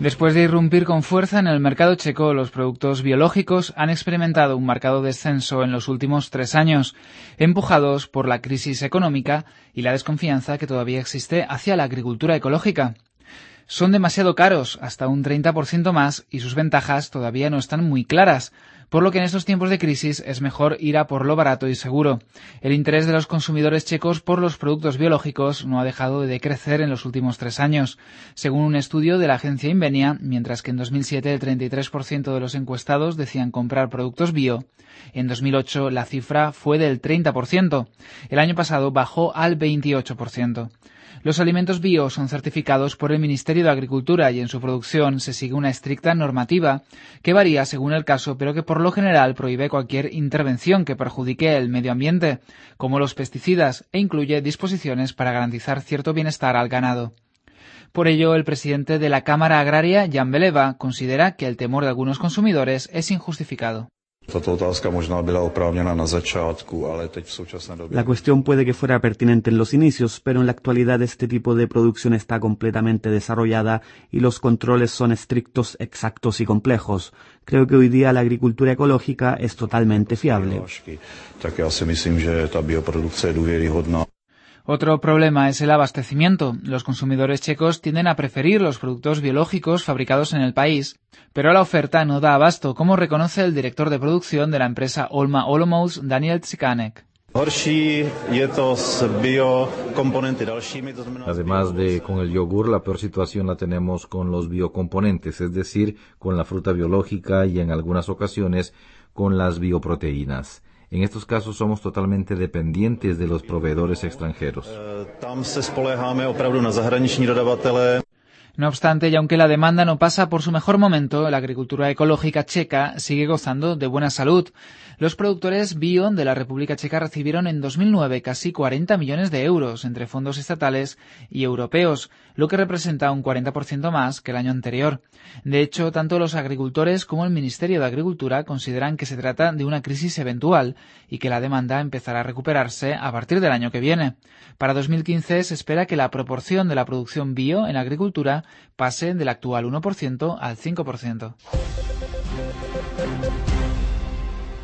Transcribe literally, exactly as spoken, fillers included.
Después de irrumpir con fuerza en el mercado checo, los productos biológicos han experimentado un marcado descenso en los últimos tres años, empujados por la crisis económica y la desconfianza que todavía existe hacia la agricultura ecológica. Son demasiado caros, hasta un treinta por ciento más, y sus ventajas todavía no están muy claras, por lo que en estos tiempos de crisis es mejor ir a por lo barato y seguro. El interés de los consumidores checos por los productos biológicos no ha dejado de decrecer en los últimos tres años. Según un estudio de la agencia Invenia, mientras que en dos mil siete el treinta y tres por ciento de los encuestados decían comprar productos bio, en dos mil ocho la cifra fue del treinta por ciento. El año pasado bajó al veintiocho por ciento. Los alimentos bio son certificados por el Ministerio de Agricultura y en su producción se sigue una estricta normativa que varía según el caso, pero que por lo general prohíbe cualquier intervención que perjudique el medio ambiente, como los pesticidas, e incluye disposiciones para garantizar cierto bienestar al ganado. Por ello, el presidente de la Cámara Agraria, Jan Beleva, considera que el temor de algunos consumidores es injustificado. La cuestión puede que fuera pertinente en los inicios, pero en la actualidad este tipo de producción está completamente desarrollada y los controles son estrictos, exactos y complejos. Creo que hoy día la agricultura ecológica es totalmente fiable. Otro problema es el abastecimiento. Los consumidores checos tienden a preferir los productos biológicos fabricados en el país, pero la oferta no da abasto, como reconoce el director de producción de la empresa Olma Olomouc, Daniel Tsikanek. Además de con el yogur, la peor situación la tenemos con los biocomponentes, es decir, con la fruta biológica y en algunas ocasiones con las bioproteínas. En estos casos somos totalmente dependientes de los proveedores extranjeros. No obstante, y aunque la demanda no pasa por su mejor momento, la agricultura ecológica checa sigue gozando de buena salud. Los productores bio de la República Checa recibieron en dos mil nueve casi cuarenta millones de euros entre fondos estatales y europeos, lo que representa un cuarenta por ciento más que el año anterior. De hecho, tanto los agricultores como el Ministerio de Agricultura consideran que se trata de una crisis eventual y que la demanda empezará a recuperarse a partir del año que viene. Para dos mil quince se espera que la proporción de la producción bio en agricultura pase del actual uno por ciento al cinco por ciento.